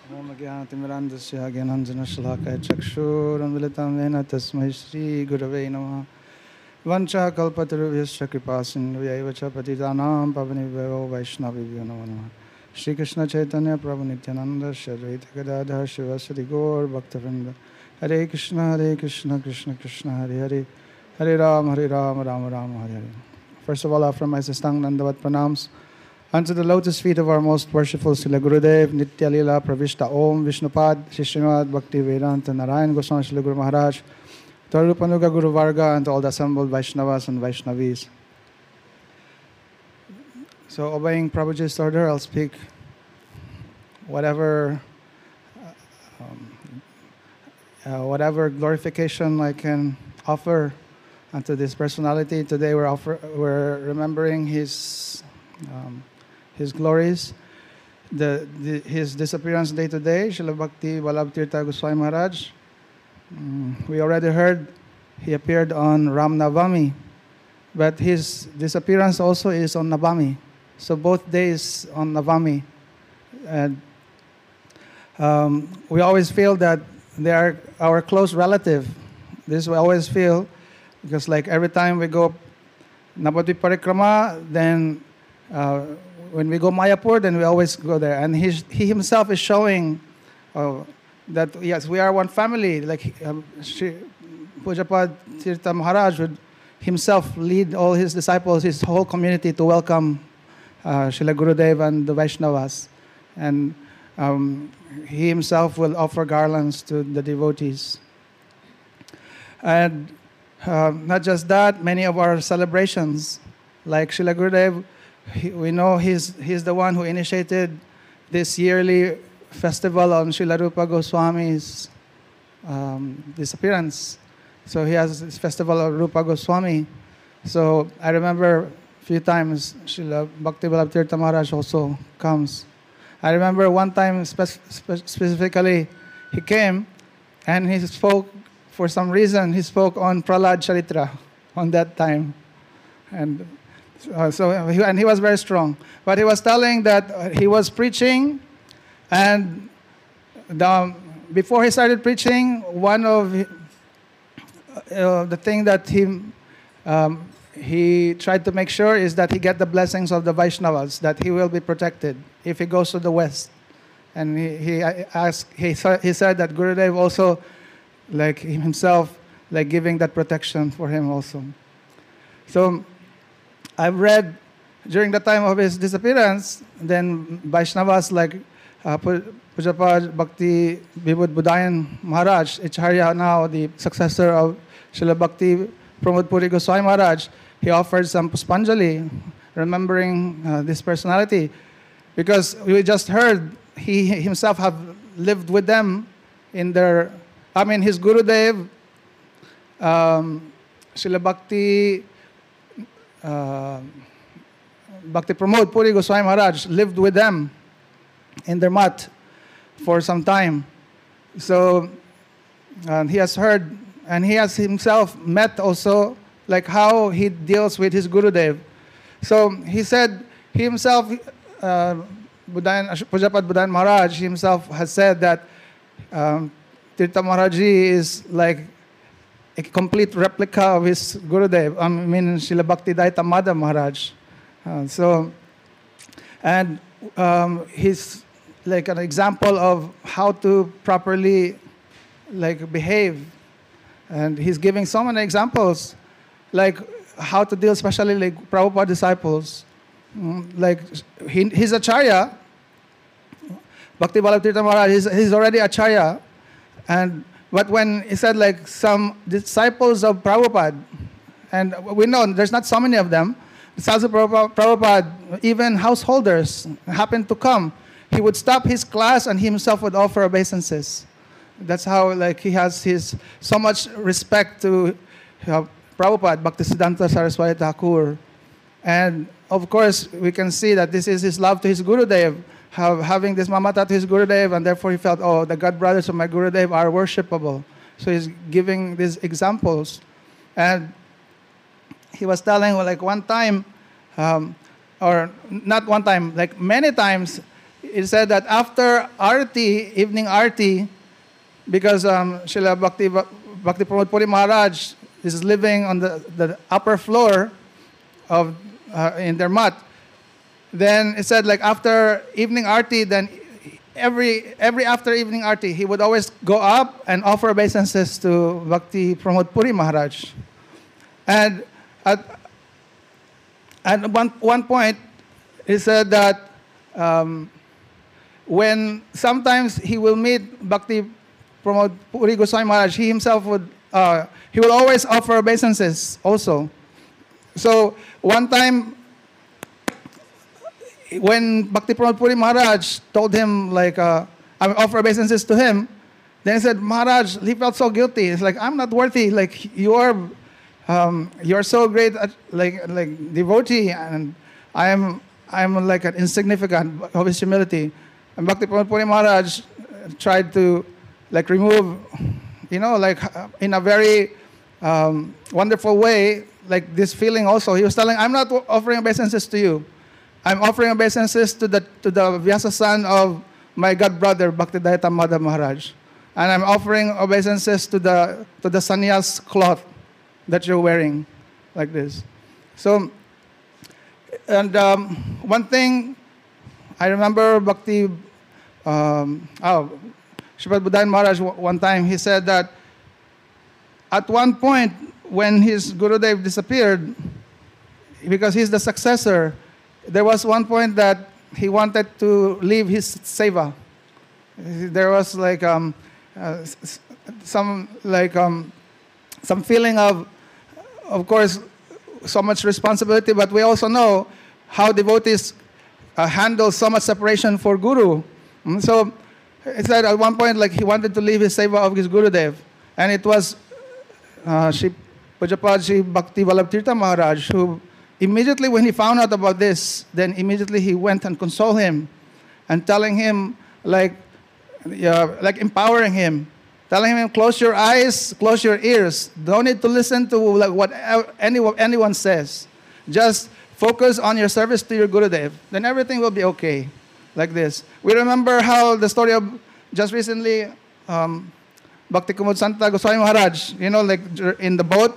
ओम ज्ञानतिमिरान्धस्य ज्ञानाञ्जनशलाकया चक्षुरुन्मिलितं येन तस्मै श्रीगुरवे नमः। वञ्चाकल्पतरुभ्यश्च कृपासिन्धुभ्यैव च पतितानां पावनेभ्यो वैष्णवेभ्यो नमो नमः। श्रीकृष्णचैतन्य प्रभु नित्यानन्द श्री अद्वैत गदाधर शिवसदि गौर भक्तवृन्द। हरे कृष्ण कृष्ण कृष्ण हरे हरे, हरे Ram Ram Ram Hare Hare. First of all, I offer my Sastang Dandavat pranams unto the lotus feet of our most worshipful Srila Gurudev, Nitya Lila Pravishta Om Vishnupad, Shishrimad Bhakti Vedanta Narayan Goswami Srila Guru Maharaj, to our Rupanuga Guru Varga, and to all the assembled Vaishnavas and Vaishnavis. So, obeying Prabhuji's order, I'll speak whatever glorification I can offer unto this personality. Today we're remembering his glories, his disappearance day to day, Srila Bhakti Vallabh Tirtha Goswami Maharaj. We already heard he appeared on Ram Navami, but his disappearance also is on Navami. So both days on Navami. And we always feel that they are our close relative. This we always feel, because like every time we go Navadvip Parikrama, then when we go Mayapur, then we always go there. And he himself is showing that, yes, we are one family. Like Sri Pujapad Tirtha Maharaj would himself lead all his disciples, his whole community, to welcome Srila Gurudev and the Vaishnavas. And he himself will offer garlands to the devotees. And not just that, many of our celebrations, like Srila Gurudev, we know he's the one who initiated this yearly festival on Srila Rupa Goswami's disappearance. So he has this festival of Rupa Goswami. So I remember a few times Srila Bhakti Vallabh Tirtha Maharaj also comes. I remember one time specifically he came and he spoke, for some reason, he spoke on Prahlad Charitra on that time. And he was very strong. But he was telling that he was preaching, and before he started preaching, one of the thing that he tried to make sure is that he get the blessings of the Vaishnavas, that he will be protected if he goes to the West. And he said that Gurudev also, like himself, like giving that protection for him also. So I've read during the time of his disappearance, then Vaishnavas like Pujapad Bhakti Vibhud Budayan Maharaj, Acharya, now the successor of Srila Bhakti Pramod Puri Goswami Maharaj, he offered some Puspanjali, remembering this personality, because we just heard he himself have lived with them in their, his Gurudev, Srila Bhakti Pramod Puri Goswami Maharaj lived with them in their mat for some time. So he has heard, and he has himself met also, like how he deals with his Gurudev. So he said, he himself, Pujapad Budayan Maharaj himself has said that Tirtha Maharaji is like a complete replica of his Gurudev, Srila Bhakti Daita Madhav Maharaj. He's like an example of how to properly like behave. And he's giving so many examples, like how to deal, especially like Prabhupada disciples. Like he's Acharya, Bhakti Vallabh Tirtha Maharaj, he's already Acharya. But when he said like some disciples of Prabhupada, and we know there's not so many of them, disciples of Prabhupada, even householders happened to come, he would stop his class and he himself would offer obeisances. That's how like he has so much respect to Prabhupada, Bhaktisiddhanta Saraswati Thakur. And of course, we can see that this is his love to his Gurudev, having this mamata to his Gurudev, and therefore he felt, the God brothers of my Gurudev are worshipable. So he's giving these examples. And he was telling, like one time, or not one time, like many times, it said that after Arti, evening Arti, because Srila Bhakti Pramod Puri Maharaj is living on the upper floor of in their mat, then it said like after evening Arti, then every after evening Arti, he would always go up and offer obeisances to Bhakti Pramod Puri Maharaj. And at one point, he said that when sometimes he will meet Bhakti Pramod Puri Goswami Maharaj, he himself would, he will always offer obeisances also. So one time, when Bhakti Pramod Puri Maharaj told him, like, I offer obeisances to him, then he said, Maharaj, he felt so guilty. It's like, I'm not worthy. Like, you're so great, like devotee, and I'm like an insignificant of his humility. And Bhakti Pramod Puri Maharaj tried to like remove, like in a very wonderful way, like this feeling also. He was telling, I'm not offering obeisances to you. I'm offering obeisances to the Vyasa son of my god brother, Bhaktidayata Madhav Maharaj. And I'm offering obeisances to the sannyas cloth that you're wearing, like this. So, and one thing, I remember Bhakti, Sripad Budayan Maharaj one time, he said that at one point when his Gurudev disappeared, because he's the successor, there was one point that he wanted to leave his seva. There was like some feeling of course, so much responsibility, but we also know how devotees handle so much separation for Guru. So it said at one point, like he wanted to leave his seva of his Gurudev, and it was Shri Pujapad Shri Bhakti Vallabh Tirtha Maharaj who immediately when he found out about this, then immediately he went and consoled him and telling him, like empowering him, telling him, close your eyes, close your ears. Don't need to listen to like what anyone says. Just focus on your service to your Gurudev. Then everything will be okay. Like this. We remember how the story of just recently, Bhakti Kumud Santa Goswami Maharaj, like in the boat,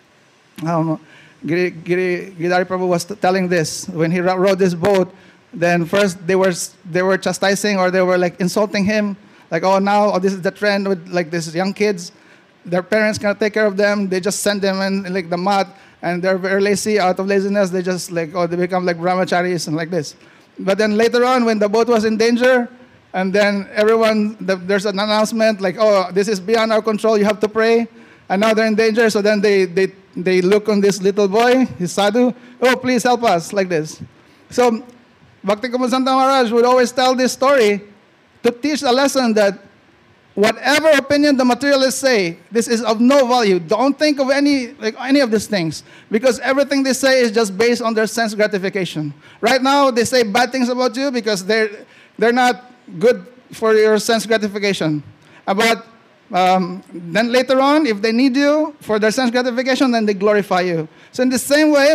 Giridhari Prabhu was telling this. When he rode this boat, then first they were chastising or they were like insulting him. Like, oh, now this is the trend with like these young kids. Their parents cannot take care of them. They just send them in like the mat, and they're very lazy. Out of laziness, they just like, they become like brahmacharis and like this. But then later on, when the boat was in danger, and then there's an announcement like, oh, this is beyond our control. You have to pray. And now they're in danger. So then they look on this little boy, his sadhu. Oh, please help us, like this. So Bhakti Kumud Santa Maharaj would always tell this story to teach a lesson that whatever opinion the materialists say, this is of no value. Don't think of any of these things, because everything they say is just based on their sense gratification. Right now, they say bad things about you because they're not good for your sense gratification. But then later on, if they need you for their sense gratification, then they glorify you. So in the same way,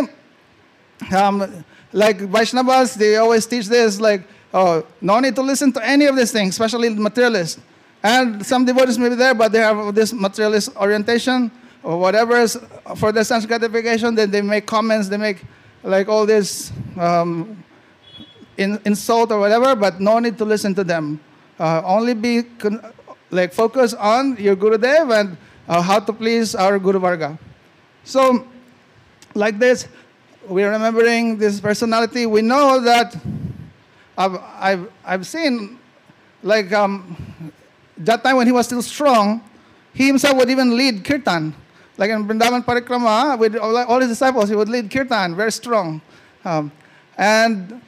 like Vaishnavas, they always teach this, like, oh, no need to listen to any of these things, especially the materialists. And some devotees may be there, but they have this materialist orientation or whatever is for their sense gratification. Then they make comments, they make like all this insult or whatever, but no need to listen to them. Only be focus on your Gurudev and how to please our Guru Varga. So, like this, we're remembering this personality. We know that I've seen, like, that time when he was still strong, he himself would even lead kirtan. Like in Vrindavan Parikrama, with all his disciples, he would lead kirtan, very strong. And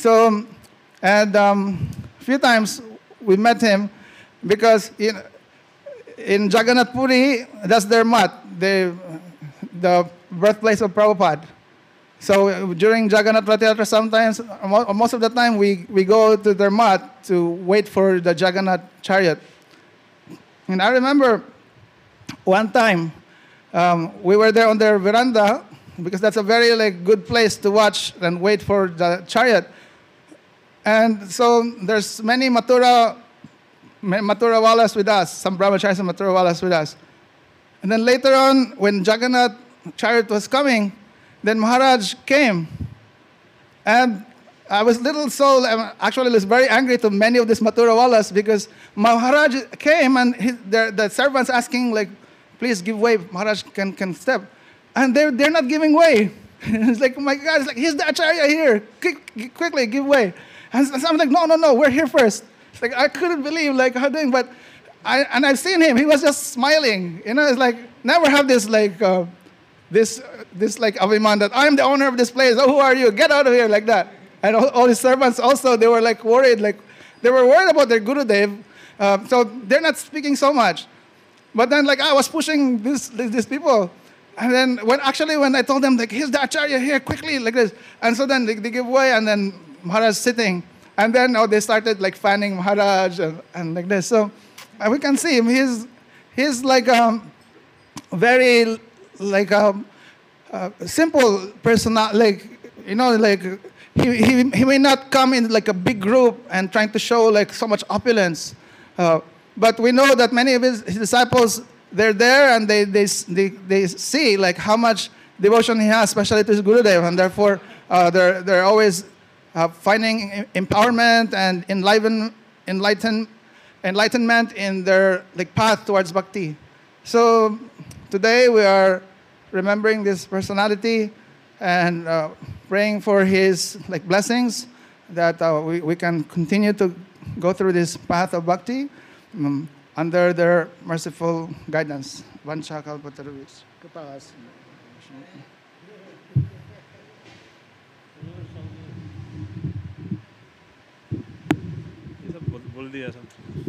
a few times we met him because in Jagannath Puri, that's their mat, the birthplace of Prabhupada. So during Jagannath Rath Yatra, sometimes, most of the time, we go to their mat to wait for the Jagannath chariot. And I remember one time, we were there on their veranda, because that's a very good place to watch and wait for the chariot. And so there's many Mathura Walas with us, some brahmacharis and Mathura Walas with us. And then later on, when Jagannath chariot was coming, then Maharaj came. And I was actually was very angry to many of these Mathura Walas because Maharaj came and the servants asking like, please give way, Maharaj can step. And they're not giving way. It's like, oh my God, it's like, he's the Acharya here. Quickly, give way. And so I'm like, no, we're here first. It's like, I couldn't believe like how doing, but I've seen him. He was just smiling. It's like, never have this like, this like Abhiman that I'm the owner of this place. Oh, who are you? Get out of here, like that. And all his servants also, they were like worried. Like, they were worried about their Gurudev. So they're not speaking so much. But then like, I was pushing these people. And then when I told them, like, here's the Acharya here, quickly, like this. And so then they give way, and then Maharaj sitting. And then they started like fanning Maharaj and like this. So we can see him. He's like very like simple person. Like, like he may not come in like a big group and trying to show like so much opulence. But we know that many of his disciples, they're there and they see like how much devotion he has, especially to his Gurudev, and therefore they're always finding empowerment and enlightenment in their like path towards bhakti. So today we are remembering this personality and praying for his like blessings that we can continue to go through this path of bhakti. Under their merciful guidance. Vancha kalpataruvis. Kripalas. बोल दिया सब.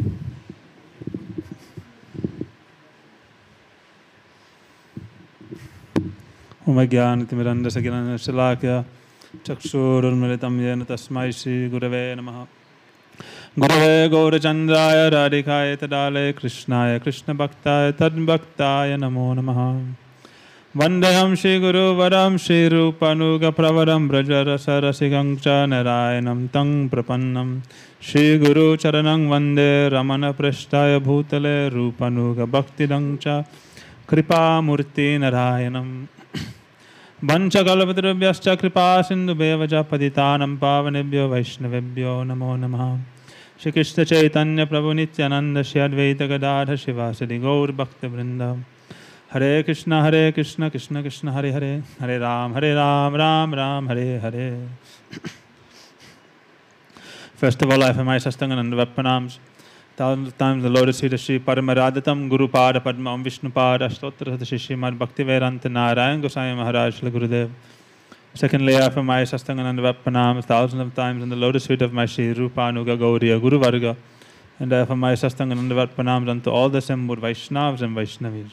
ओम ज्ञानतिमिरन्धस्य ज्ञानशलाकया चक्षुरुन्मिलितं येन तस्मै श्रीगुरवे नमः. गुरवे गौरचन्द्राय राधिकाय तदालय कृष्णाय कृष्णभक्ताय तद्भक्ताय नमो नमः. वन्देऽहं श्रीगुरुवरं श्रीरूपानुगप्रवरं व्रजरसरसिकं च नारायणं तं प्रपन्नं श्रीगुरुचरणं वन्दे रमणपृष्ठाय भूतले रूपानुगभक्तिदं च कृपामूर्ति नारायणं. वंशकल्पतरुभ्यश्च कृपा सिन्धुभ्येव च पतितानां पावनेभ्यो वैष्णवेभ्यो नमो नमः. श्री कृष्ण चैतन्य प्रभु नित्यानंद श्री अद्वैत गदाधर शिवासदि गौर भक्त वृंद. हरे कृष्ण कृष्ण कृष्ण हरे हरे, हरे Ram Ram Ram Hare Hare. First of all, I offer my Sastanga and Vappanams. Thousands of times the lotus feet of Sri Paramaradatam Guru Pada Padmam Vishnu Pada Stotra Sri Srimad Bhaktivedanta Narayan Goswami Maharaj Shri Gurudev. Secondly, I offer my Sastanga and Vappanams thousands of times in the lotus feet of my Sri Rupanuga Gauriya Guru Varga. And I offer my Sastanga and Vappanams unto all the Sambhur Vaishnavas and Vaishnavis.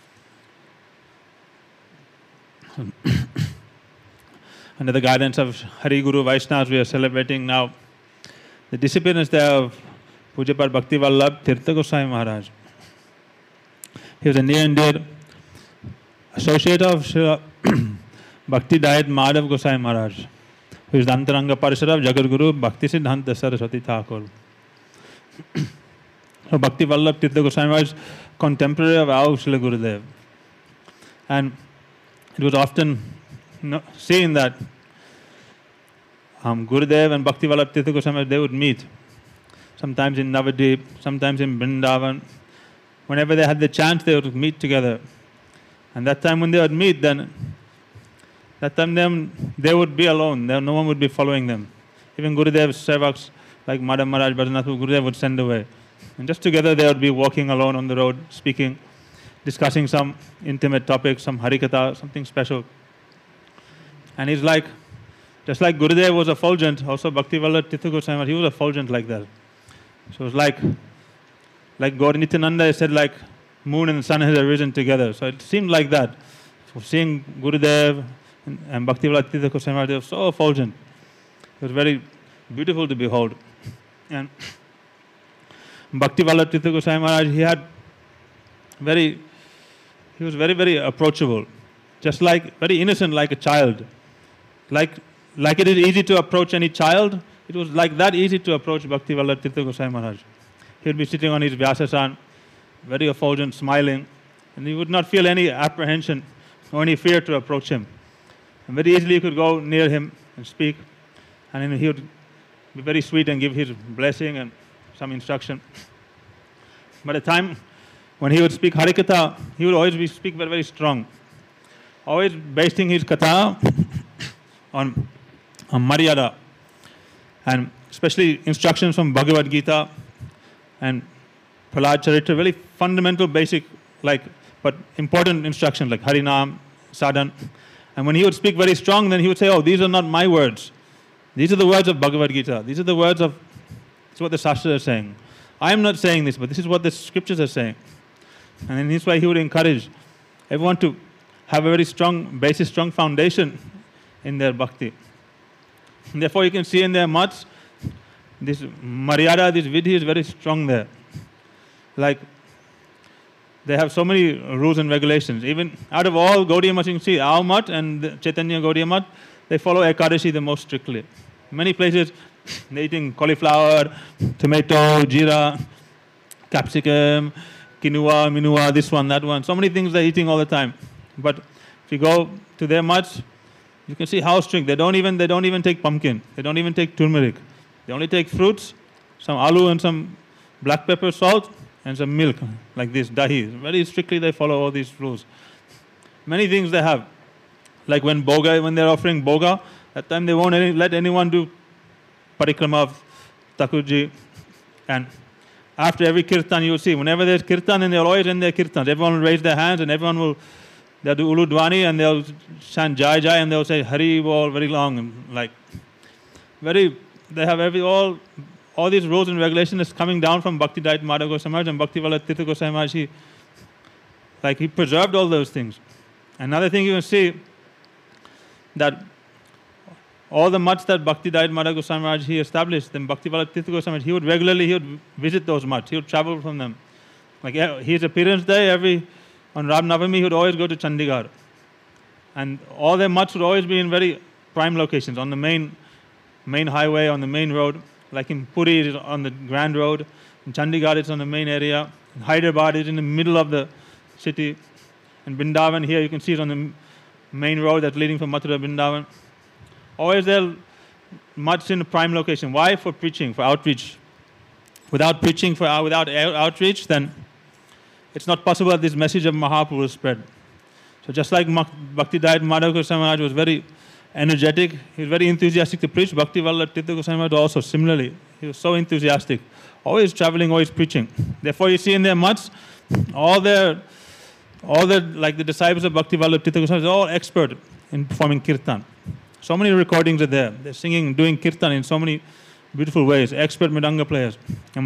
Under the guidance of Hari Guru Vaishnavas, we are celebrating now the disappearance day of Pujapad Bhakti Vallabh Tirtha Goswami Maharaj. He was a near and dear associate of Bhakti Dayat Madhav Goswami Maharaj, who is the Antaranga Parishad of Jagadguru Bhakti Siddhanta Saraswati Thakur. So Bhakti Vallabh Tirtha Goswami Maharaj, contemporary of our Srila Gurudev. And it was often seen that Gurudev and Bhakti Vallabh Tirtha Goswami Maharaj, they would meet. Sometimes in Navadvip, sometimes in Vrindavan. Whenever they had the chance, they would meet together. And that time when they would meet, then they would be alone. No one would be following them. Even Gurudev's sevaks, like Madhav Maharaj, Bhadranath, Gurudev would send away. And just together they would be walking alone on the road, speaking, discussing some intimate topic, some harikatha, something special. And he's like, just like Gurudev was effulgent, also Bhakti Vallabh Tirtha Goswami Maharaj, he was effulgent like that. So it's like Gaur Nityananda said, like moon and sun has arisen together. So it seemed like that. So seeing Gurudev and Bhakti Vallabh Tirtha Goswami Maharaj, they were so effulgent. It was very beautiful to behold. And Bhakti Vallabh Tirtha Goswami Maharaj, he was very, very approachable. Just like, very innocent like a child. Like it is easy to approach any child, it It was like that easy to approach Bhakti Vallabh Tirtha Goswami Maharaj. He would be sitting on his Vyasasan, very effulgent, smiling, and he would not feel any apprehension or any fear to approach him. And very easily you could go near him and speak, and then he would be very sweet and give his blessing and some instruction. But at the time when he would speak Harikatha, he would always speak very, very strong, always basing his katha on Maryada, and especially instructions from Bhagavad Gita and Prahlad Charitra, very fundamental, basic, but important instructions like Harinam, Sadhan. And when he would speak very strong, then he would say, oh, these are not my words. These are the words of Bhagavad Gita. These are the words of, this is what the Shastras are saying. I am not saying this, but this is what the scriptures are saying. And in this way he would encourage everyone to have a very strong basis, strong foundation in their bhakti. And therefore you can see in their mats, this Maryada, this Vidhi is very strong there. Like, they have so many rules and regulations. Even out of all Gaudiya Maths, you can see our Math and the Chaitanya Gaudiya Math, they follow Ekadashi the most strictly. Many places, they're eating cauliflower, tomato, jeera, capsicum, quinoa, minua, this one, that one. So many things they're eating all the time. But if you go to their Maths, you can see how strict. They don't even take pumpkin. They don't even take turmeric. They only take fruits, some aloo and some black pepper, salt, and some milk, like this, dahi. Very strictly they follow all these rules. Many things they have. Like when they're offering boga, that time they won't let anyone do parikrama of Thakurji. And after every kirtan, you will see, whenever there's kirtan, and they'll always end their kirtans, everyone will raise their hands and they'll do Ulu Dwani and they'll chant Jai Jai and they'll say Hari Bol very long. And they have all these rules and regulations is coming down from Bhakti Dayita Madhav Goswami Maharaj, and Bhakti Vallabh Tirtha Goswami Maharaj. He preserved all those things. Another thing you can see, that all the mats that Bhakti Dayita Madhav Goswami Maharaj he established, then Bhakti Vallabh Tirtha Goswami Maharaj, he would visit those mats. He would travel from them. Like his appearance there, on Ram Navami, he would always go to Chandigarh. And all their mats would always be in very prime locations, on the main highway, on the main road. Like in Puri, it is on the Grand Road. In Chandigarh, it's on the main area. In Hyderabad, it's in the middle of the city. In Vrindavan, here you can see it's on the main road that's leading from Mathura Vrindavan. Always there, mats in a prime location. Why? For preaching, for outreach. Without preaching, without outreach, then it's not possible that this message of Mahaprabhu will spread. So just like Bhakti Dayita Madhav Goswami Maharaj was very energetic, he was very enthusiastic to preach, Bhakti Vallabh Tirtha Goswami Maharaj also similarly. He was so enthusiastic, always traveling, always preaching. Therefore you see in their mats, all the disciples of Bhakti Vallabh Tirtha Goswami are all expert in performing kirtan. So many recordings are there. They're singing, doing kirtan in so many beautiful ways, expert mridanga players.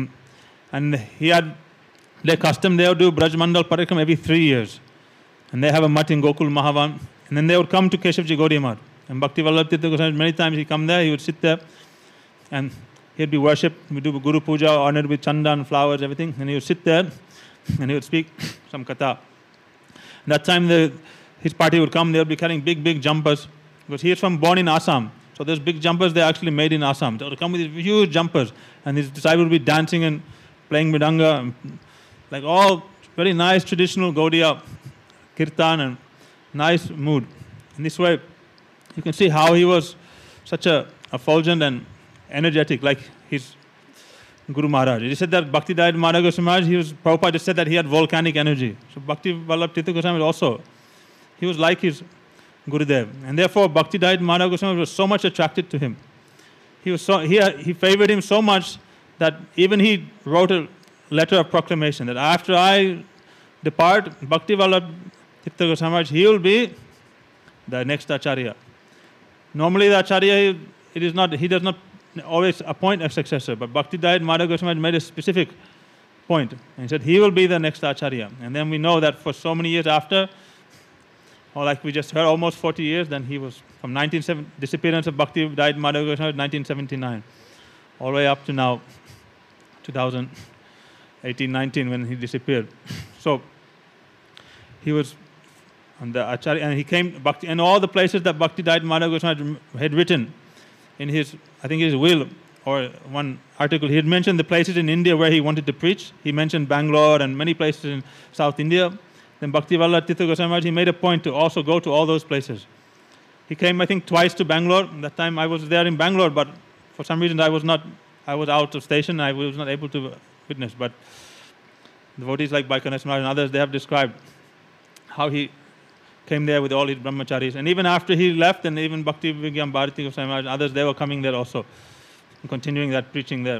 And he had their custom, they would do Braj Mandal Parikrama every 3 years. And they have a mat in Gokul Mahavan. And then they would come to Keshavji Gaudiya Math. And Bhakti Vallabh Tirtha Goswami, many times he'd come there, he would sit there, and he'd be worshipped, we'd do Guru Puja, honored with chandan, flowers, everything. And he would sit there, and he would speak some katha. That time his party would come, they would be carrying big, big jumpers. Because he is born in Assam. So those big jumpers, they're actually made in Assam. They would come with these huge jumpers. And his disciples would be dancing and playing mridanga, like all very nice traditional Gaudiya kirtan and nice mood. In this way, you can see how he was such a effulgent and energetic, like his Guru Maharaj. He said that Bhakti Dayita Madhav Goswami Maharaj, Prabhupada just said that he had volcanic energy. So Bhakti Vallabh Tirtha Goswami also, he was like his Gurudev. And therefore Bhakti Dayita Madhav Goswami was so much attracted to him. He favored him so much that even he wrote a letter of proclamation that after I depart, Bhakti Vallabh Tirtha Goswami Maharaj, he will be the next Acharya. Normally the Acharya, he does not always appoint a successor, but Bhakti Dayita Madhav Goswami Maharaj made a specific point. And he said he will be the next Acharya. And then we know that for so many years after, or like we just heard, almost 40 years, then he was from disappearance of Bhakti Dayita Madhav Goswami Maharaj 1979, all the way up to now, 2018-19 when he disappeared. So he was on the Acharya, and he came Bhakti, and all the places that Bhakti Dayita Madhav Goswami had written in his will, or one article, he had mentioned the places in India where he wanted to preach. He mentioned Bangalore and many places in South India. Then Bhaktivinoda Tirtha Goswami Maharaj, he made a point to also go to all those places. He came, I think, twice to Bangalore. That time I was there in Bangalore, but for some reason I was out of station. I was not able to witness. But devotees like Bhaktivinoda Maharaj and others, they have described how he came there with all his brahmacharis. And even after he left, and even Bhakti Vigyan Bharati Goswami Maharaj and others, they were coming there also, and continuing that preaching there.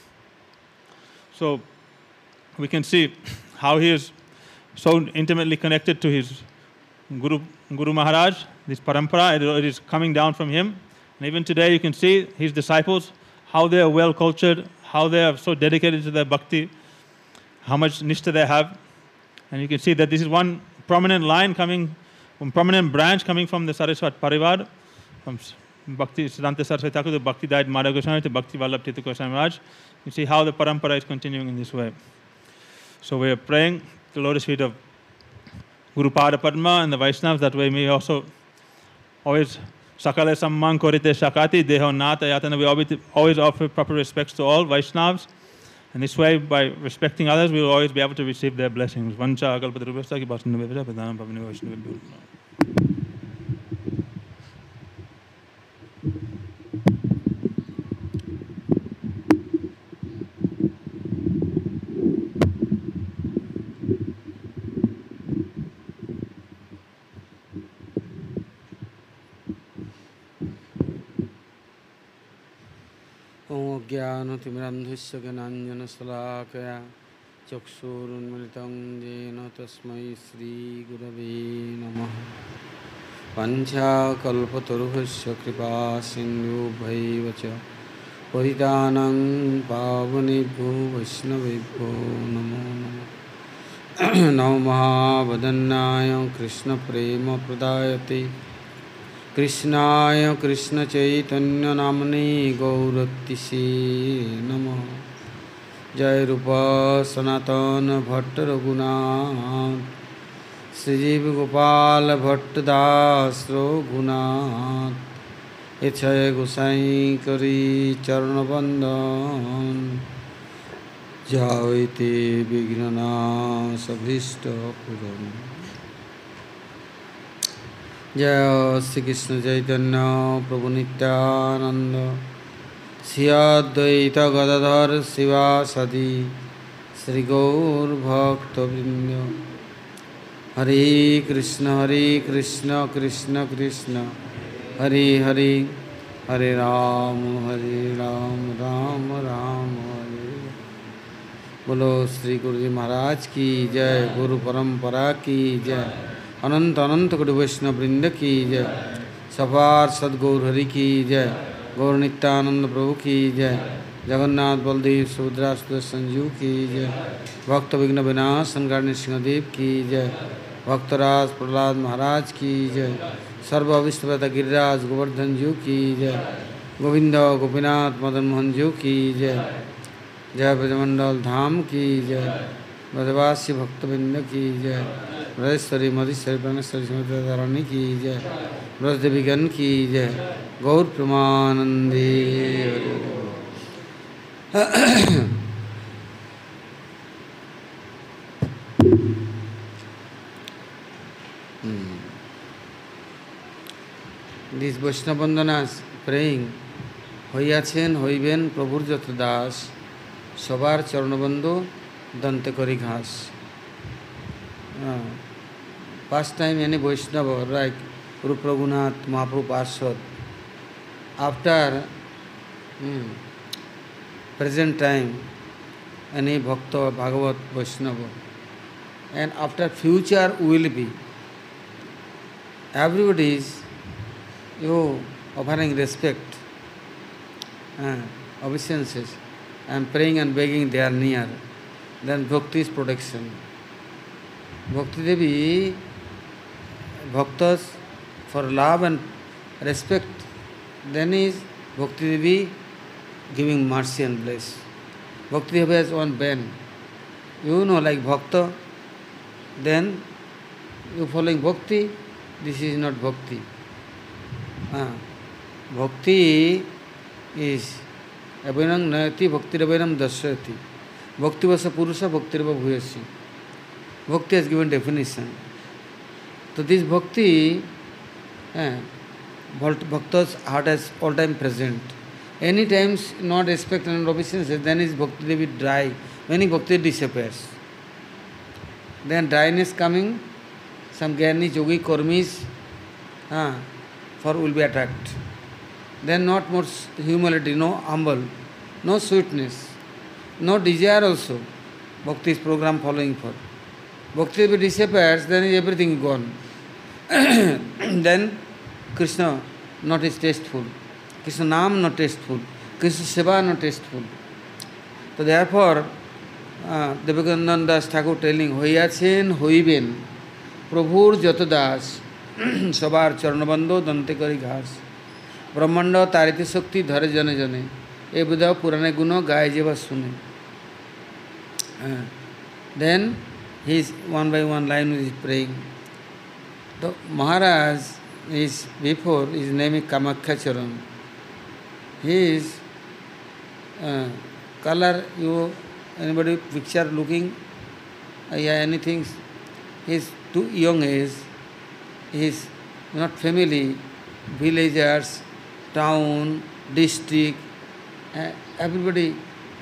So we can see how he is so intimately connected to his Guru Maharaj, this parampara, it is coming down from him. And even today you can see his disciples, how they are well cultured, how they are so dedicated to their bhakti, how much nishtha they have. And you can see that this is one prominent line coming, one prominent branch coming from the Saraswat Parivar, from Bhakti Siddhanta Saraswati Thakur to Bhakti Dayat Madhav Goswami to Bhakti Vallabh Tirtha Goswami Maharaj. You see how the parampara is continuing in this way. So we are praying the lotus feet of Guru Pada Padma and the Vaishnavas, that way we also always Sakale Samman Korite Shakati Deho Nata Yatana, we always offer proper respects to all Vaishnavas. And this way, by respecting others, we will always be able to receive their blessings. Vancha Kalpatarubhastha Ki Bhasanna Vivada Pradhanam Pavani Vaishnavibhyo. ज्ञानतिमिरन्धस्य ज्ञानाञ्जनशलाकया चक्षुरुन्मिलितं येन तस्मै श्रीगुरवे नमः। वाञ्छाकल्पतरुभ्यश्च कृपासिन्धुभ्यैव च पतितानां पावनेभ्यो वैष्णवेभ्यो नमो नमः। नमो महावदन्नाय कृष्णप्रेमप्रदायते कृष्णाय कृष्णचैतन्यनाम्ने गौरतिसे नमः। जय रूप सनातन भट्ट रघुनाथ श्रीजीव गोपाल भट्टदास रघुनाथ एछय गोसाई करी चरण बंदन जायते विघ्ननाश अभीष्ट पूरण। जय श्री कृष्ण चैतन्य प्रभु नित्यानंद श्री अद्वैत गदाधर शिवासदि श्री गौर भक्तवृंद। हरे कृष्ण कृष्ण कृष्ण हरे हरे, हरे राम राम राम हरे। बोलो श्री गुरु जी महाराज की जय, गुरु परंपरा की जय, अनंत अनंत कोटि वैष्णव वृंद की जय, सफार सदगौर हरि की जय, गौर नित्यानंद प्रभु की जय, जगन्नाथ बलदेव सुभद्रा सुदर्शन जी की जय, भक्त विघ्न विनाशन करने सिंहदेव की जय, भक्तराज प्रहलाद महाराज की जय, सर्वविष्णुपद गिरिराज गोवर्धन जी की जय, गोविंद गोपीनाथ मदन मोहन जी की जय, जय ब्रजमंडल धाम की जय, ब्रजवासी भक्तवृंद की जय, ब्रजेश्वरी मधेश्वरी प्राणेश्वरी समितारानी की जय, ब्रजदेवीगण की जय, गौर प्रमानंदे। This Vaishnava Vandana praying, হইয়াছেন হইবেন প্রভুর যত দাস, সবার চরণবন্ধু দন্তে করি ঘাস। Past time any Vaishnava like Rupa Raghunath, Mahaprabhu Parshad, after present time any Bhakta, Bhagavat, Vaishnava, and after future will be, everybody is offering respect, obeisances, and praying and begging they are near, then Bhakti is protection. Bhakti Devi, Bhaktas for love and respect, then is Bhakti Devi giving mercy and bliss. Bhakti Devi has one band. You know, like Bhakta, then you following Bhakti, this is not Bhakti. Bhakti is Abhinang nayati bhaktirabhinam dasyati. Bhakti vasa purusha bhaktirava bhuyasi. Bhakti has given definition. So this bhakti, bhakta's heart is all time present. Any times not respect and obeisance, then his bhakti will be dry. Many bhakti disappears. Then dryness coming, some gyani, yogi, karmis, for will be attacked. Then not more humility, no humble, no sweetness, no desire also. Bhakti is program following for. Bhakti will disappears, then everything is gone. Then Krishna not is tasteful. Krishna Naam not tasteful. Krishna Seva not tasteful. So therefore, Devakanda Das Thakur telling, Hoyachen hoiben, Prabhur Jatadas, Sabar Charnabando Dante Kari Ghas, Brahmanda Tariti Sakti Dhare Jane Jane, E Buddha Purane Guno Gaya Jeva Sune. Then he is one by one line is praying. The Maharaj is before, his name is Kamakhya Charan. His color, you anybody picture looking, anything, his too young age, his not family, villagers, town, district, everybody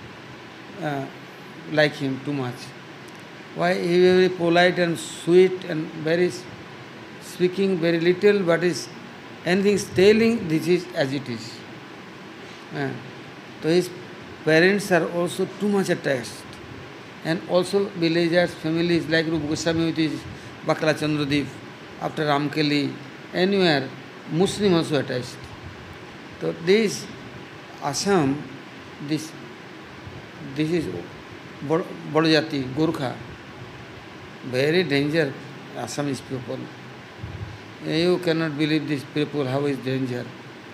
like him too much. Why? He is very polite and sweet and very speaking very little, but is anything telling, this is as it is. So his parents are also too much attached. And also villagers, families like Rupa Goswami with his Bakla Chandradeep, after Ramkeli, anywhere, Muslim also attached. So this Assam, this is Bodjati, Gurkha, very danger, Assamese people. You cannot believe these people, how is danger.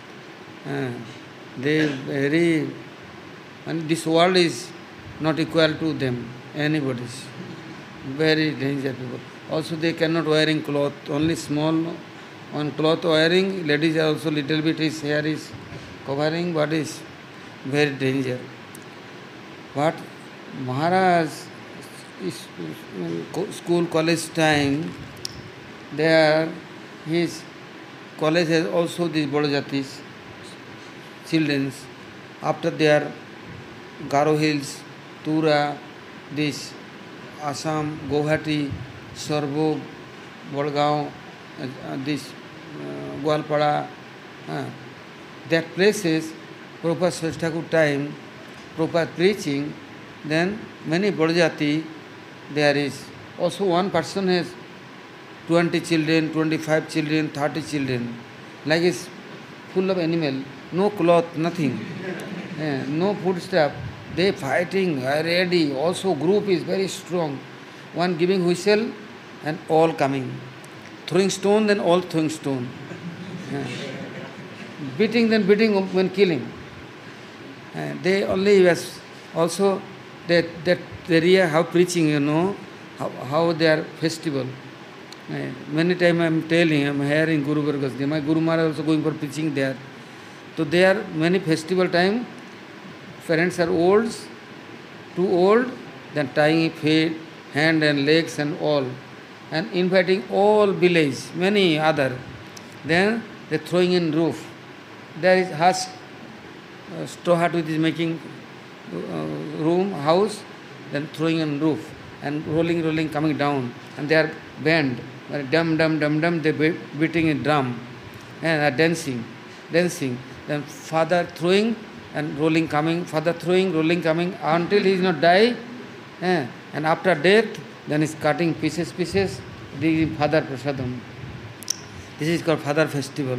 They very, and this world is not equal to them, anybody's. Very danger people. Also they cannot wearing cloth, only small on cloth wearing, ladies are also little bit, his hair is covering, but is very danger. But Maharaj is school, college time, there his college has also these Bodjatis, children, after their Garo Hills, Tura, this Assam, Guwahati, Sorbog, Bodgaon, this Gwalpada, that places, proper Thakur time, proper preaching, then many Bodjati there is. Also one person has 20 children, 25 children, 30 children, like is full of animal, no cloth, nothing, no food stuff. They fighting, ready. Also group is very strong. One giving whistle and all coming. Throwing stone, then all throwing stone. Beating, then beating when killing. They only also that area how preaching, how they are festival. Many times I am telling, I am here in Guru Vargas. My Guru Maharaj also going for preaching there. So there many festival time, parents are old, too old, then tying feet, hand and legs and all, and inviting all village, many other. Then they throwing in roof. There is husk, straw hut which is making room, house, then throwing in roof and rolling, coming down, and they are band. Dum, dum, dum, dum, they beating a drum and are dancing. Then father throwing and rolling coming, father throwing, rolling coming, until he is not die. And after death, then is cutting pieces, the father prasadam. This is called father festival.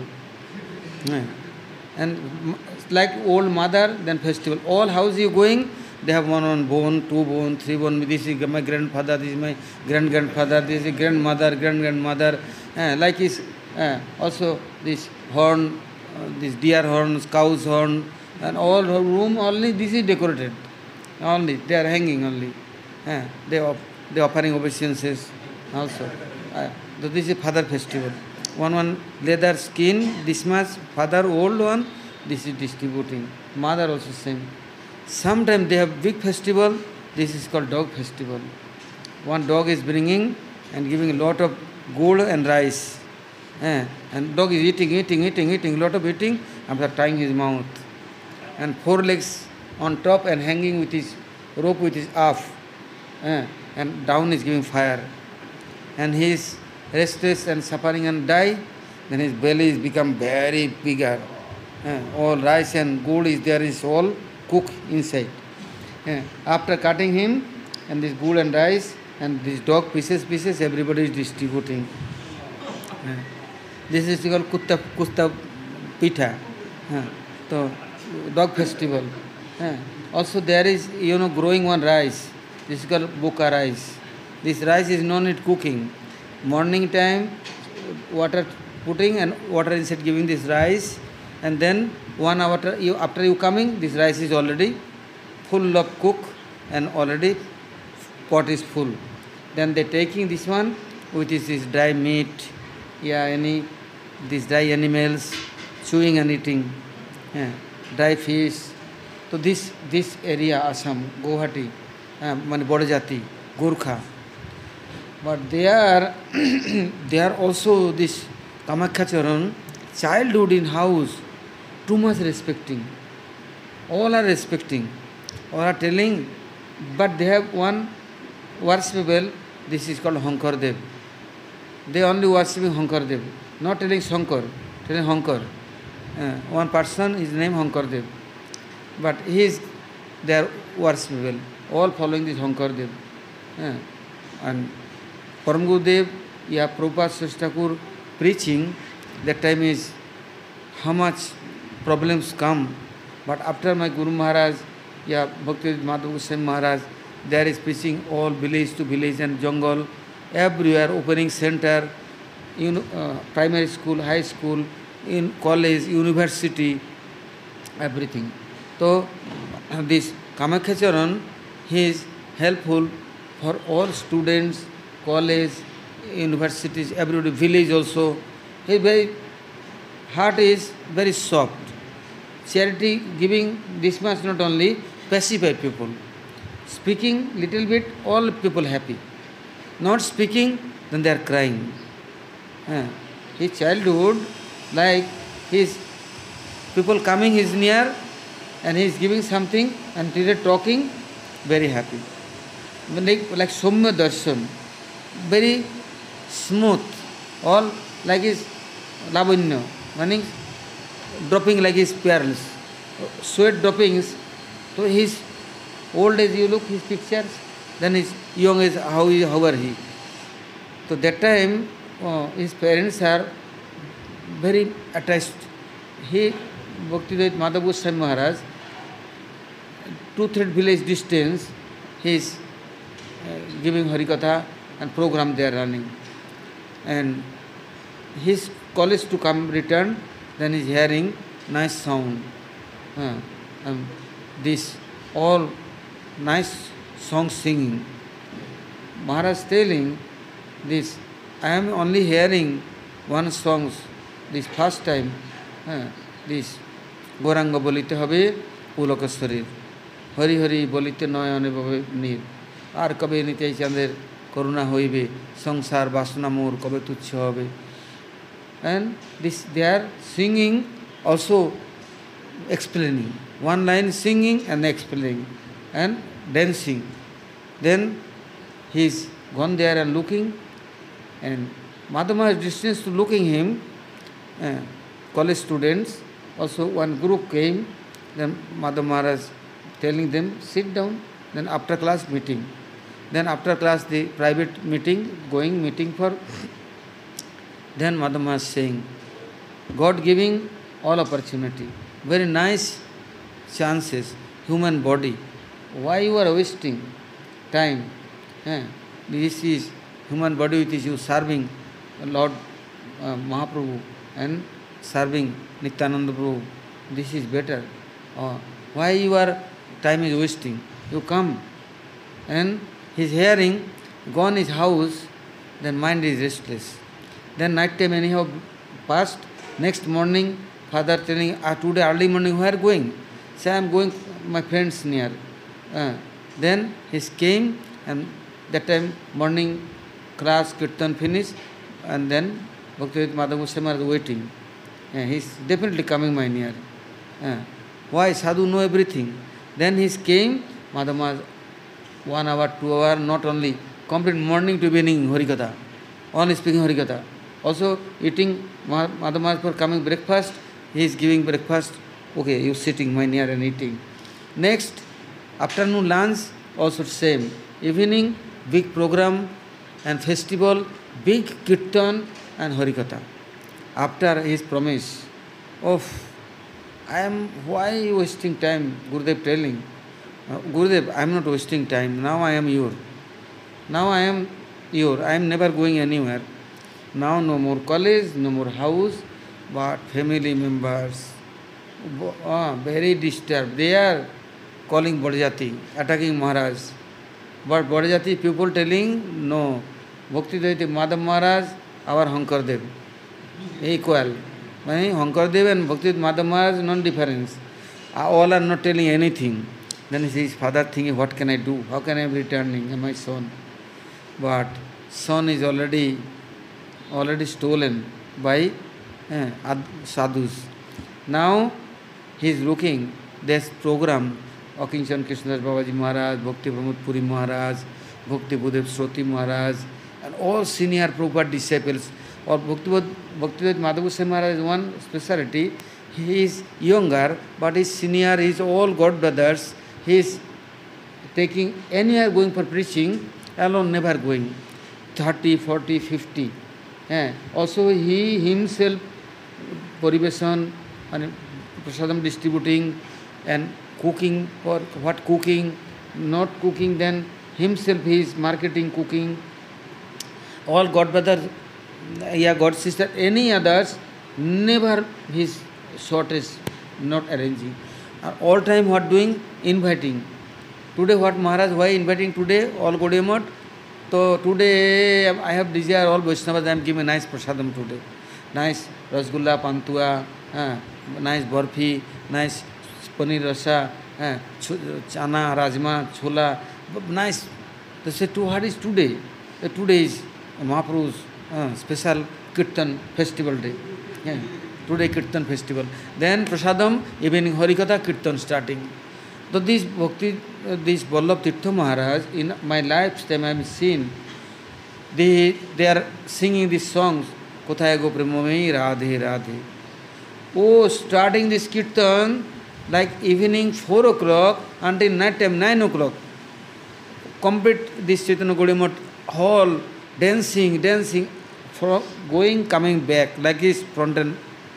And like old mother, then festival. All house you going, they have one bone, two bone, three bone. This is my grandfather, this is my grandfather, this is grandmother, grandmother. Like is also this horn, this deer horns, cow's horn, and all room only this is decorated. Only they are hanging only. They offering obeisances also. So this is father festival. One leather skin, this much father old one, this is distributing. Mother also same. Sometimes they have big festival. This is called dog festival. One dog is bringing and giving a lot of gold and rice. And dog is eating, lot of eating, after tying his mouth. And 4 legs on top and hanging with his rope with his aff. And down is giving fire. And he is restless and suffering and die. Then his belly is become very bigger. All rice and gold is there, is all cooked inside. After cutting him, and this gold and rice, and this dog pieces, everybody is distributing. This is called Kusta Pitha. So, dog festival. Also there is, growing one rice. This is called Boka rice. This rice is no need cooking. Morning time, water putting and water inside giving this rice. And then 1 hour after you coming, this rice is already full of cook and already pot is full. Then they taking this one, which is this dry meat, these dry animals, chewing and eating, dry fish. So this area, Assam, Guwahati, Bodajati, Gurkha. But they are also this Kamakyacharan, childhood in house, too much respecting. All are respecting. All are telling, but they have one worshipable, this is called Hankardev. They only worshiping Hankardev, not telling Shankar, telling Hankar. One person is named Hankardev. But they are worshipable, all following this Hankardev. And Param Gurudev, Prabhupada Srishtakur preaching, that time is how much problems come. But after my Guru Maharaj, Bhakti Madhav Goswami Maharaj, there is preaching all village to village and jungle, everywhere, opening center, primary school, high school, in college, university, everything. So, this Kamakyacharan, he is helpful for all students, college, universities, everybody, village also. His heart is very soft. Charity giving this much not only pacify people. Speaking little bit, all people happy. Not speaking, then they are crying. His childhood, like his people coming his near and he is giving something and they are talking, very happy. Like Somya Darshan, very smooth, all like his Lavanya, meaning dropping like his pearls, sweat droppings. So his old age, you look his pictures, then his young age, how are he. So that time, his parents are very attached. He, Bhaktivedanta Madhav Goswami Maharaj, 2-3 village distance, he is giving Harikatha and program they are running. And his college to come return, then he is hearing nice sound. This all nice songs singing. Maharaj telling this, I am only hearing one songs, this first time, this Goranga bolite hobe Pulaka Sharir, Hari Hari bolite Noyane Bhabe Nir, Ar Kabe Nitya Chander Karuna hoibe, Sangsar Vasana Mur Kabe Tuchha hobe. And this they are singing, also explaining. One line singing and explaining and dancing. Then he is gone there and looking, and Madhav Maharaj distance to looking him, college students, also one group came, then Madhav Maharaj telling them, sit down, then after class meeting. Then after class the private meeting, meeting for, then Madhav Maharaj saying, God giving all opportunity, very nice chances, human body. Why you are wasting time? This is human body which is you serving Lord Mahaprabhu and serving Nityananda Prabhu. This is better. Why your time is wasting? You come. And his hearing, gone his house, then mind is restless. Then night time anyhow passed. Next morning, father telling, today early morning, where are going? Say, I am going my friends near. Then he came, and that time morning class kirtan finished, and then Bhaktivedanta Madhav Goswami Maharaj waiting. He's definitely coming my near. Why? Sadhu know everything. Then he came, Madhav Maharaj, 1 hour, 2 hour, not only complete morning to evening Harikatha, only speaking Harikatha. Also eating, Madhav Maharaj for coming breakfast, he is giving breakfast. Okay, you sitting my near and eating. Next, afternoon lunch, also same. Evening, big program and festival, big kirtan and Harikatha. After his promise of, why wasting time? Gurudev telling, Gurudev, I am not wasting time. Now I am your. I am never going anywhere. Now no more college, no more house, but family members, very disturbed. They are calling Bodhjati, attacking Maharaj. But Bodhjati people telling, no, Bhaktivedanta Madhav Maharaj, our Hankardev, equal. Hankardev and Bhaktivedanta Madhav Maharaj, non-difference. All are not telling anything. Then his father thinking, what can I do? How can I be returning my son? But son is already stolen by sadhus. Now he is looking this program, Akinchan Krishnadas Babaji Maharaj, Bhakti Pramod Puri Maharaj, Bhakti Buddhav Sroti Maharaj, and all senior Prabhupada disciples. Or Bhaktivedanta Madhav Goswami Maharaj is one speciality. He is younger, but his senior, he is all God brothers. He is taking anywhere going for preaching, alone never going. 30, 40, 50. Also he himself Parivesan and prasadam distributing and cooking, for what cooking, not cooking, then himself he is marketing, cooking. All God brothers, God sister, any others, never his shortage, not arranging. All time what doing? Inviting. Today what Maharaj, why inviting today? All Gaudiya Math. So today I have desire all Vaishnavas, I am giving nice prasadam today. Nice rasgulla, pantua, nice barfi, nice paneer rasa, chana, rajma, chola, nice. They say, what is today? Today is Mahaprabhu's special Kirtan festival day. Today Kirtan festival. Then prasadam, evening Harikatha, Kirtan starting. So this Bhakti, this Vallabh Tirtha Maharaj, in my lifetime I have seen, they are singing these songs, Kothaya Go Premamai Radhe Radhe. Oh, starting this Kirtan, like evening 4 o'clock until night time 9 o'clock. Complete this Chaitanya Gaudiya Math hall, dancing, for going, coming back, like his front and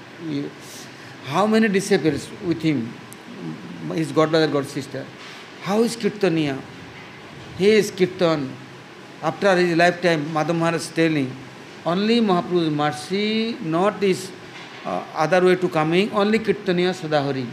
how many disciples with him? His godbrother, god sister. How is Kirtaniya? He is Kirtan. After his lifetime, Madhav Maharaj is telling, only Mahaprabhu's mercy, not this other way to coming, only Kirtaniya Sadahari.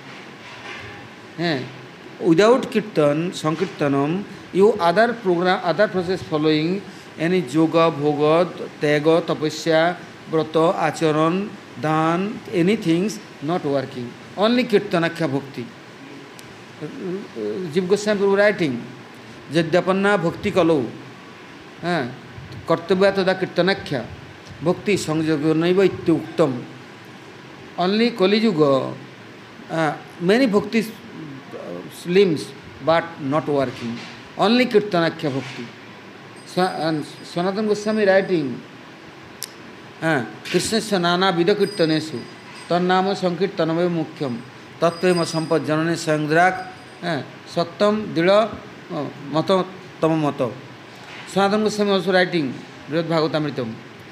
Without Kirtan, Sankirtanam, you other program, other process following, any yoga, bhoga, tyaga, tapasya, brata, acharan, dhan, anything, not working. Only Kirtanakya Bhakti. Jiva Goswami Prabhu writing, Jadyapanna Bhakti Kalau, Kartabhya Tada Kirtanakya, Bhakti Sangjaganaiva Ityuktam. Only Kali Yuga, many Bhakti limbs, but not working. Only Kirtanakya Bhakti. And Sanatana Goswami writing, Krishna Sanana Vida Kirtanesu, Tannama Sankirtaname Mukhyam. Tattvema sampad janane sangdrak sattam dila mato tama mato. Sanatana Goswami also writing Brihad Bhagavatamritam.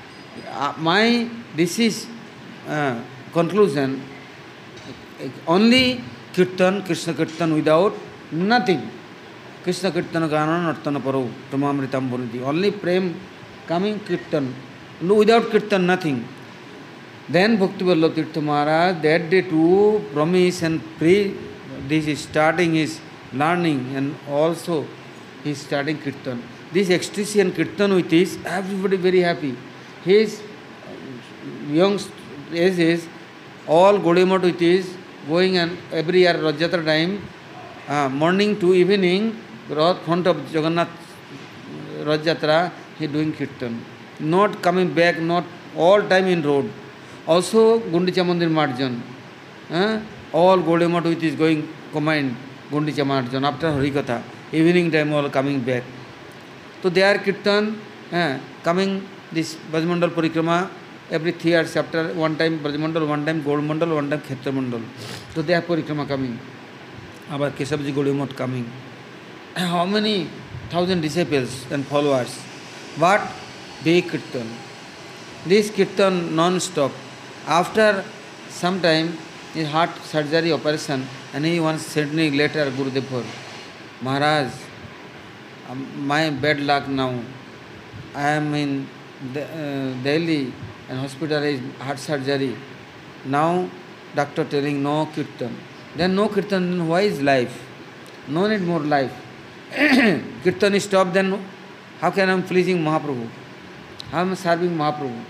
This is conclusion. Only Kirtan, Krishna Kirtan without nothing. Krishna Kirtana Gana Nartana Paro, Tamamritam Buriti. Only Prem coming Kirtan. No, without Kirtan nothing. Then Bhakti Vallabh Tirtha Maharaj that day to promise and pray, this is starting his learning and also he is starting Kirtan. This ecstasy Kirtan with this, everybody very happy. His young age is all Gaudiya Math with his going and every year Rajyatra time morning to evening, front of Jagannath Rath Yatra, he doing kirtan. Not coming back, not all time in road. Also Gundicha Mandir Marjan. All Gaudiya Math which is going combined, Gundicha Marjan, after Harikatha, evening time all coming back. So they are kirtan, coming this Brajmandal Parikrama, every 3 years after, one time Brajmandal, one time Gaud Mandal, one time Kshetra Mandal. So they are Parikrama coming. About Keshavji Gaudiya Math coming. How many thousand disciples and followers? But big kirtan. This kirtan non-stop. After some time, his heart surgery operation, and he once sent me letter, Gurudev, Maharaj, my bad luck now. I am in Delhi and hospitalized heart surgery. Now doctor telling no kirtan. Then no kirtan, then why is life? No need more life. Kirtan is stopped, then how can I am pleasing Mahaprabhu? How am I serving Mahaprabhu?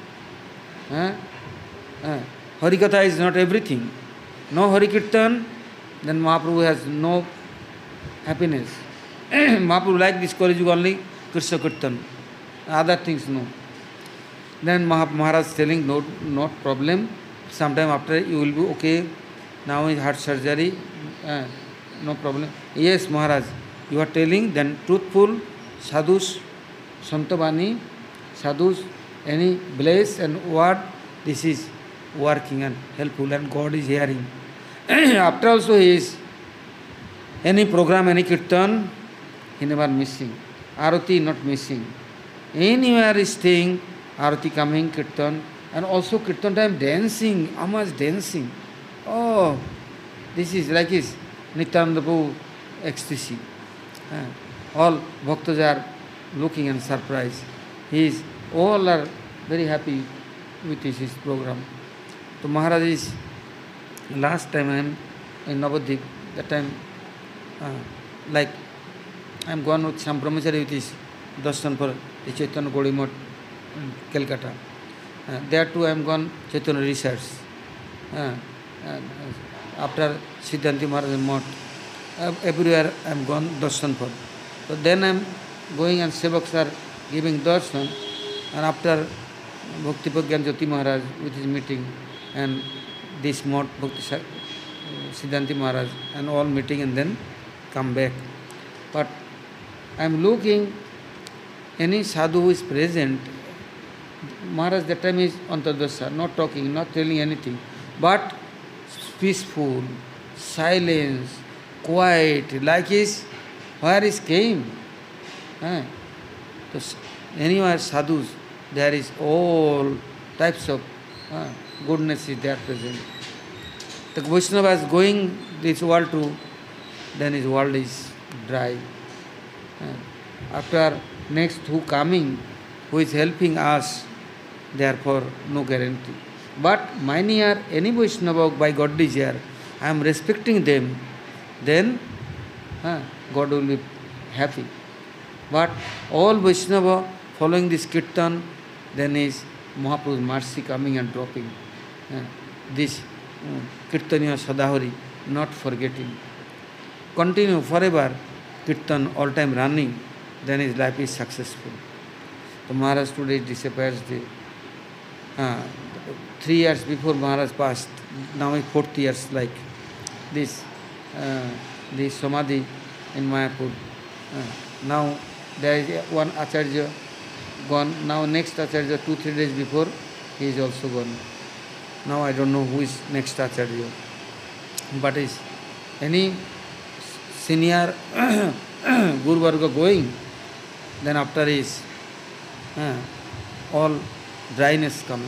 Harikatha is not everything. No Hari Kirtan, then Mahaprabhu has no happiness. Mahaprabhu like this college only Krishna Kirtan. Other things no. Then Maharaj telling no, not problem. Sometime after you will be okay. Now is heart surgery. No problem. Yes, Maharaj, you are telling, then truthful, sadhus, santabani, sadhus, any bless and word, this is working and helpful and God is hearing. After also he is, any program, any kirtan, he never missing. Arati not missing. Anywhere is staying, Arati coming, kirtan, and also kirtan time dancing, how much dancing. Oh, this is like his Nityananda Prabhu ecstasy. All bhaktas are looking and surprised. All are very happy with his program. So Maharaj is, last time I am in Navadvip, that time, like I am gone with some brahmachari with his darshan for the Chaitanya Gaudiya Math in Calcutta. There too I am gone Chaitanya research. After Siddhanti Maharaj Math, everywhere I am gone darshan for. So then I am going and sevaks are giving darshan, and after Bhakti Pragyan Jyoti Maharaj with his meeting and this Math Bhakti Siddhanti Maharaj and all meeting and then come back. But I am looking, any sadhu who is present, Maharaj that time is Antardasha, not talking, not telling anything, but peaceful, silence, quiet, like his, where he came. So anywhere sadhus, there is all types of goodness is there present. The Vaishnava is going this world to, then his world is dry. After next who coming, who is helping us, therefore no guarantee. But many are any Vaishnava by God desire, I am respecting them, then God will be happy. But all Vaishnava following this kirtan, then is Mahaprabhu's mercy coming and dropping. This Kirtaniya Sadahari, not forgetting. Continue forever, kirtan all time running, then his life is successful. So Maharaj today disappears. 3 years before Maharaj passed, now is 4th years like this, the Samadhi in Mayapur. Now there is one Acharya gone, now next Acharya 2-3 days before, he is also gone. Now I don't know who is next Acharya. But is any senior Guru Varga going, then after is all dryness coming.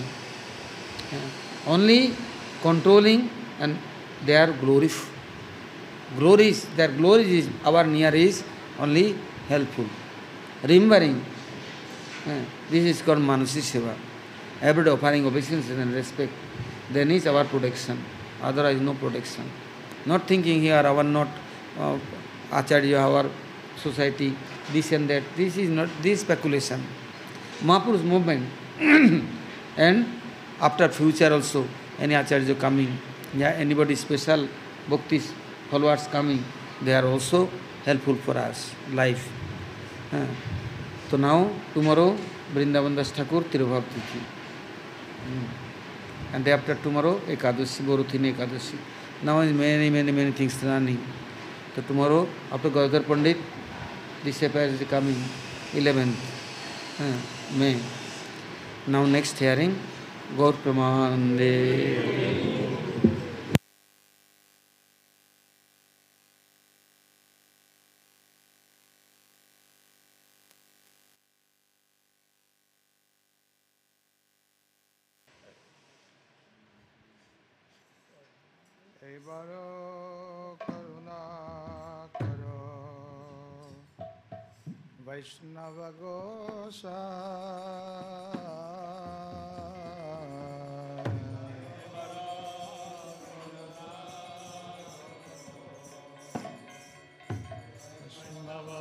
Only controlling and they are gloriful. Their glory is, our near is only helpful. Remembering, this is called Manasi Seva. Every day offering obeisance and respect, then is our protection. Otherwise no protection. Not thinking here our not Acharya, our society, this and that. This is not, this speculation. Mahaprabhu's movement and after future also, any Acharya coming, anybody special bhaktis, followers coming, they are also helpful for us, life. So now, tomorrow, Vrindavan Das Thakur, Tirubhav Tithi. And day after tomorrow, Ekadashi, Boruthini Ekadashi. Now is many things running. So tomorrow, after Gadadhar Pandit, this affair is coming 11th May. Now next hearing, Gaur Pramanande. Baro karuna karo Vaishnava Gosai Vaishnava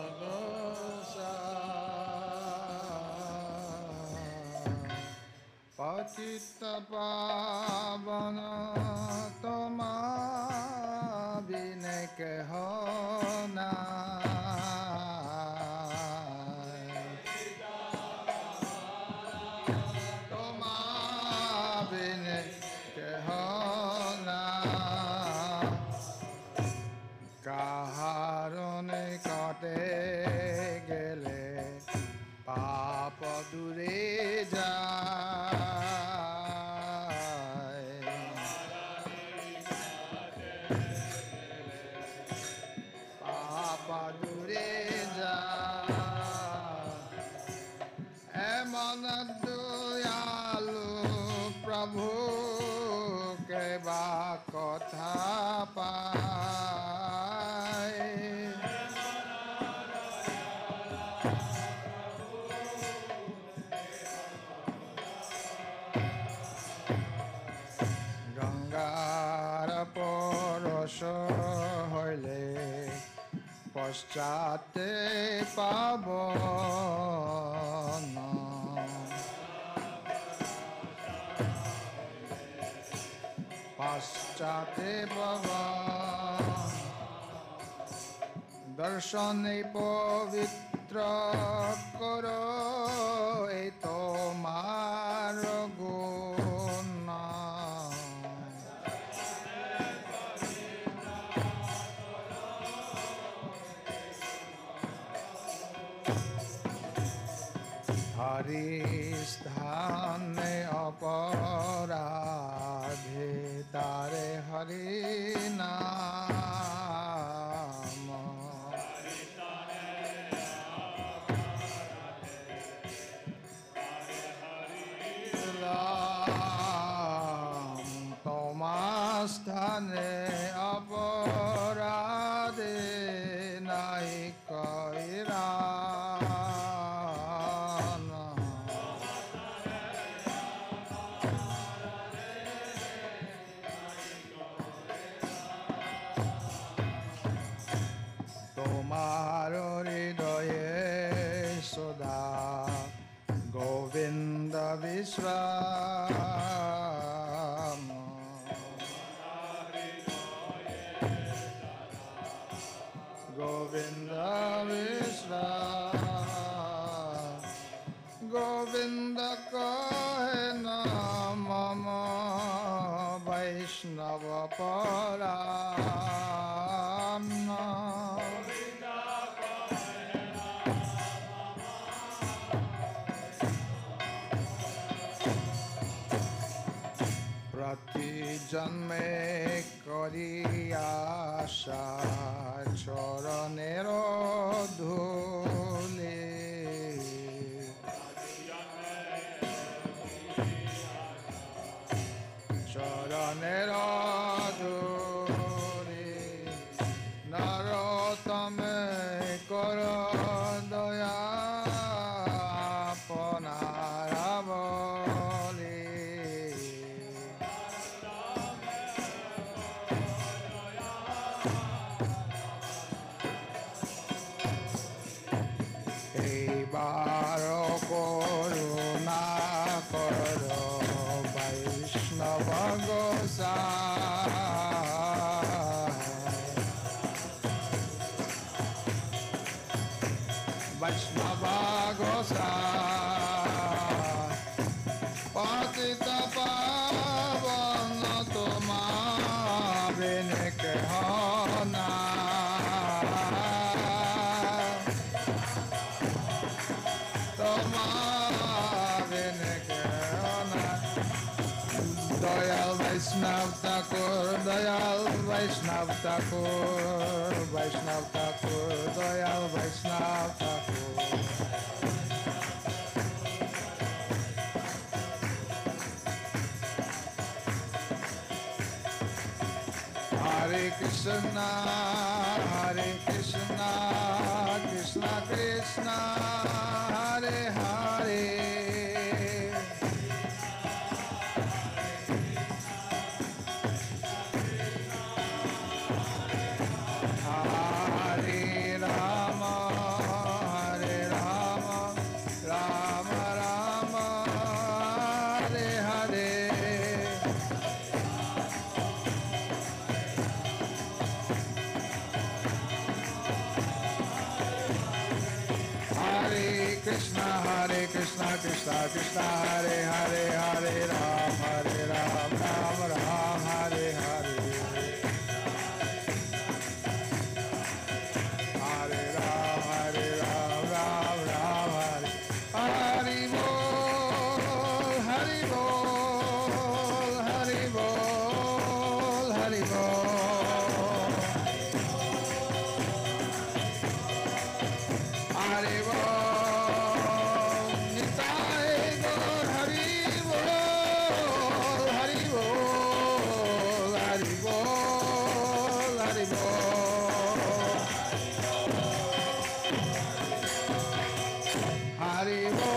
Gosai Patita Pavana Toma Bine Kehona Toma Bine Kehona Kaharone Kate Gele Papa Dure Prabhu ke ba kotha pai Gangar poros hoile paschate pavana Paschate Bhavan Darshane Pavitra Karo Eto Maraguna Haristhane Aparadhe Tare Hari Nama Ram Tomasthane Aparadhe Naikaira Govinda Vishram Govinda Vishram Govinda Kahena Mama Vaishnava Parana Prati janme kari asha choranero dhuli choranero dhuli narotame karo daya apanaraboli তোমার কেনা দয়াল বৈষ্ণব ঠাকুর দয়াল বৈষ্ণব ঠাকুর বৈষ্ণব ঠাকুর দয়াল বৈষ্ণব ঠাকুর Hare Krishna, Krishna Krishna, Hare Hare. Hare Rama, Rama Rama, Hare Hare. Hare Krishna, Krishna Krishna, Hare Hare, Hare Ram, Ram Ram, Hare Hare. Hare Ram, Ram Ram, Hare. Hari Bol, Hari Bol, Hari Bol, Hari Bol. Hari Bol, Nitai Gaur, Hari Bol, Hari Bol, Hari Bol, Hari Bol. Hari Bol.